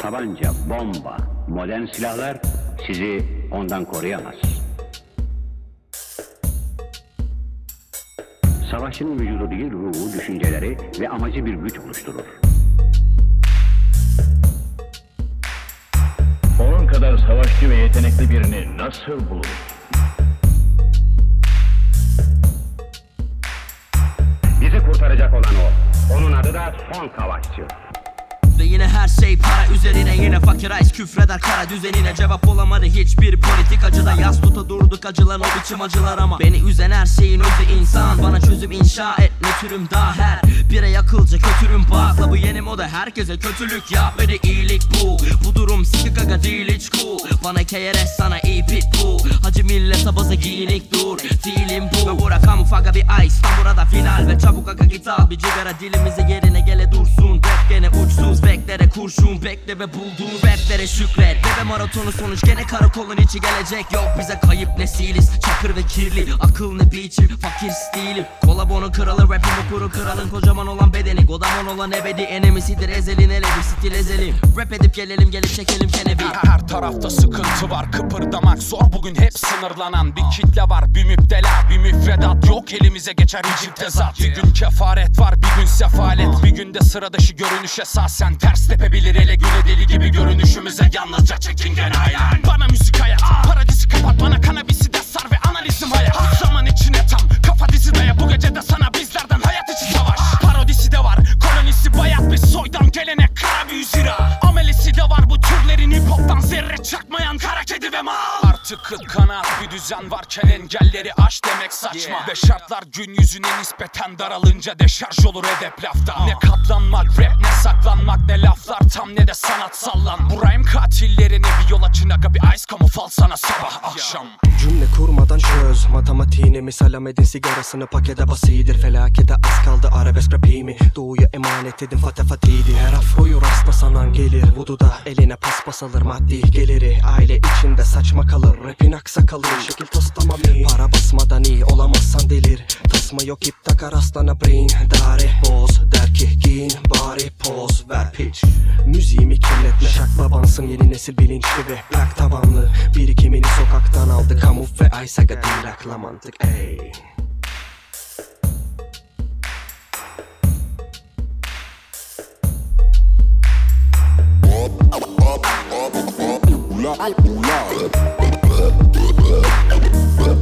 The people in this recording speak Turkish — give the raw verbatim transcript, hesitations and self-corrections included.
tabanca, bomba, modern silahlar sizi ondan koruyamaz. Savaşın vücudu değil, ruhu, düşünceleri ve amacı bir güç oluşturur. Onun kadar savaşçı ve yetenekli birini nasıl bulur? Bizi kurtaracak olan o. Onun adı da son savaşçı. Ve yine her şey para üzerine, yine fakir ice küfreder kara düzenine. Cevap olamadı hiçbir politikacıda, yas tuta durduk acılar o biçim acılar. Ama beni üzen her şeyin özü insan, bana çözüm inşa et ne türüm daha her bire yakılca kötürüm bakla. Bu yeni moda herkese kötülük yap ve de iyilik bu. Bu durum sikik aga değil hiç cool. Bana K R S sana iyi pitbull. Hacı millete baza giyinik dur. Değilim bu ve bura kamufaga bir ice. Tam burada final ve çabuk aga git al bir cigara, dilimize yerine gele dursun. Rap gene uçsuz beklere kurşun bekle ve bulduğun raplere şükret. Bebe maratonu sonuç gene karakolun içi gelecek. Yok bize kayıp nesiliz, çakır ve kirli. Akıl ne biçim fakir stilim. Kolabonu kralı rapim okuru kralın. Kocaman olan bedeni godaman olan ebedi enemisidir ezelin ele bir stil ezelim. Rap edip gelelim gelip çekelim kenebi. Her tarafta sıkıntı var, kıpırdamak zor. Bugün hep sınırlanan bir kitle var. Bir müptela bir müfredat yok, elimize geçer hicip tezat. Bir gün kefaret var, bir gün sefalet. Bir günde sıra dışı görünüş esasen ters tepebilir ele güne, deli gibi görünüşümüze yalnızca çekingen ailen. Bana müzik hayat, paradisi kapat, bana kanabisi de sar ve analizim hayat. Zaman içine tam, kafa dizi daya, bu gece de sana bizlerden hayat içi savaş. Parodisi de var, kolonisi bayat bir soydan gelene kara büyü zira. Amelisi de var bu türlerin hip hop'tan zerre çakmayan kara kedi ve mal. Artık kıt kanaat bir düzen varken engelleri aş demek saçma. Yeah. Ve şartlar gün yüzüne nispeten daralınca deşarj olur edep lafta. Ne katlanmak rap, ne saklanmak, ne laflar tam ne de sanat sallan. Bu rhyme katillerine bir yol açın aga, bir ice kamu fal sana sabah akşam. Cümle kurmadan çöz matematiğini, misal Ahmet'in sigarasını pakete basıdır. Felakete az kaldı arabesk rapimi, doğuya emanet edin fate fatiydi. Her afroyu rastlasanan gelir, vududa eline paspas alır maddi geliri. Aile içinde saçma kalır, rapin aksa kalır. Şekil tostamam iyi, para basmadan iyi olamazsan delir. Tasma yok ip takar aslana brain, dare boz der ki giyin bari poz ver pitch. Müziğimi kirletme, şak babansın yeni nesil bilinçli ve plak tabanlı. Birikimini sokaktan aldı kamu ve aysaga değil akla mantık ey. Ula, ula.